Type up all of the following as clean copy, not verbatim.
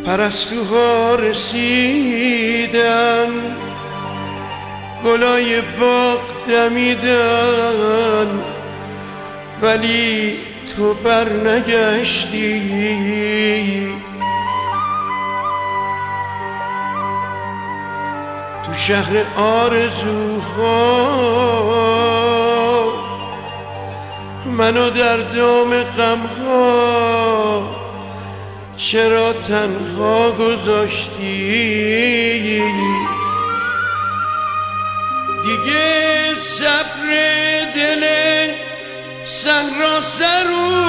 پرستوها رسیدن، گلای باغ دمیدن، ولی تو برنگشتی. تو شهر آرزوها منو در دام غمها چرا تنها گذاشتی؟ دیگه صبر دل صحرا سر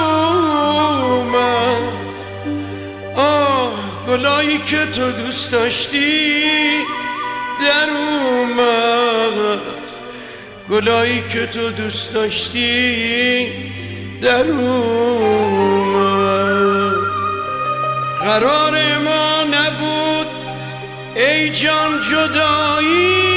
اومد. آه گلایی که تو دوست داشتی در اومد، گلایی که تو دوست داشتی در اومد. قرار ما نبود ای جان جدایی،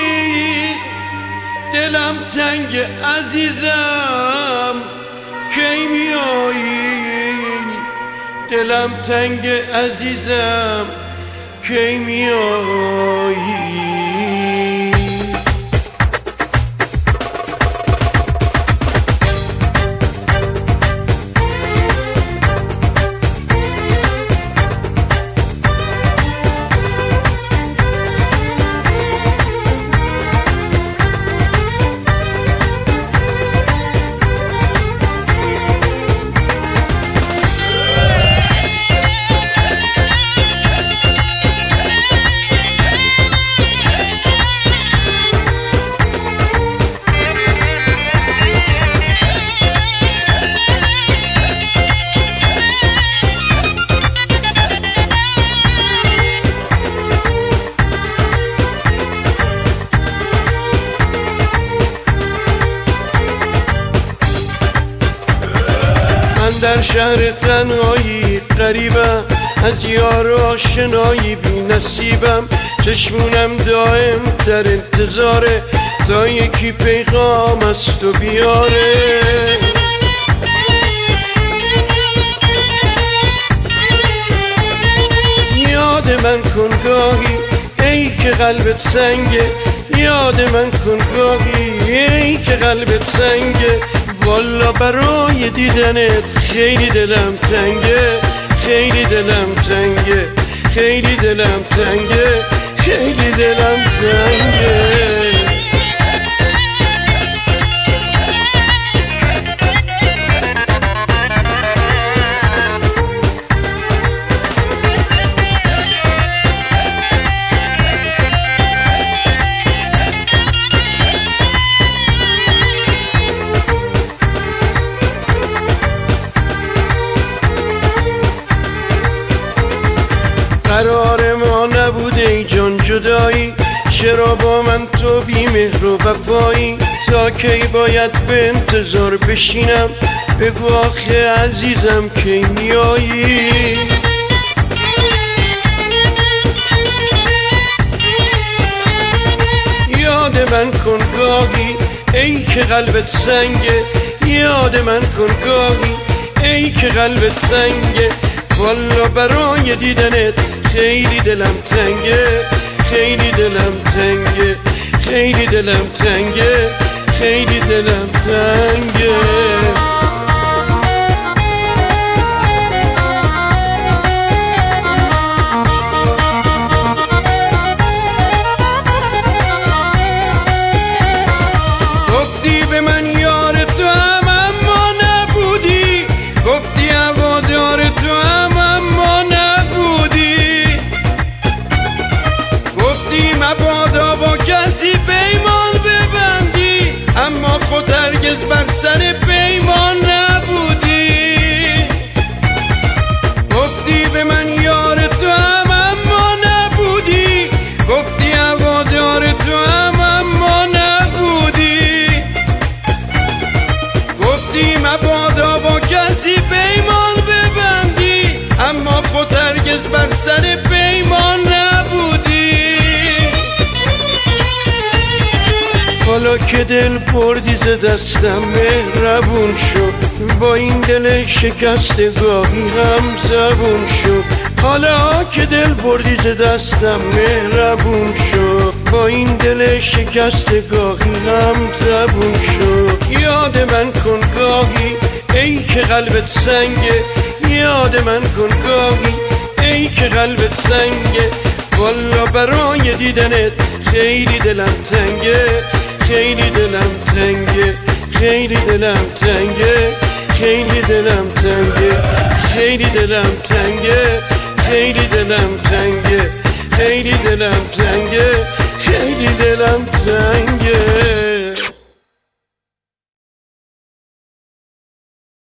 دلم تنگ عزیزم کی میایی، دلم تنگ عزیزم کی میایی. در شهر تنهایی غریبم، از یار آشنایی بی نصیبم، چشمونم دائم در انتظاره تا یکی پیغام از تو بیاره. یاد من کن گاهی ای که قلبت سنگه، یاد من کن گاهی ای که قلبت سنگه. والا برای دیدنت خیلی دلم تنگه، خیلی دلم تنگه، خیلی دلم تنگه، خیلی دلم تنگه. قرار ما نبوده ای جان جدایی، چرا با من تو بی مهر و وفایی؟ تا کی باید به انتظار بشینم؟ بگو آخه عزیزم کی میایی؟ یاد من کن گاهی ای که قلبت سنگه، یاد من کن گاهی ای که قلبت سنگه. والا برای دیدنت خیلی دلم تنگه، خیلی دلم تنگه، خیلی دلم تنگه، خیلی دلم تنگه. گفتی به من یار تو هم اما نبودی، گفتی هوادار تو هم اما نبودی، گفتی مبادا با کسی پیمان ببندی، اما خود هرگز بر سر پیمان که دل بردی ز دستم مهربون شو، با این دل شکسته گاهی هم زبون شو. حالا که دل بردی ز دستم مهربون شو، با این دل شکسته گاهی هم زبون شو. یاد من کن گاهی ای که قلبت سنگه، یاد من کن گاهی ای که قلبت سنگه. والا برای دیدنت خیلی دلم تنگه، خیلی دلم تنگه، خیلی دلم تنگه، خیلی دلم تنگه، خیلی دلم تنگه، خیلی دلم تنگه، خیلی دلم تنگه، خیلی دلم تنگه.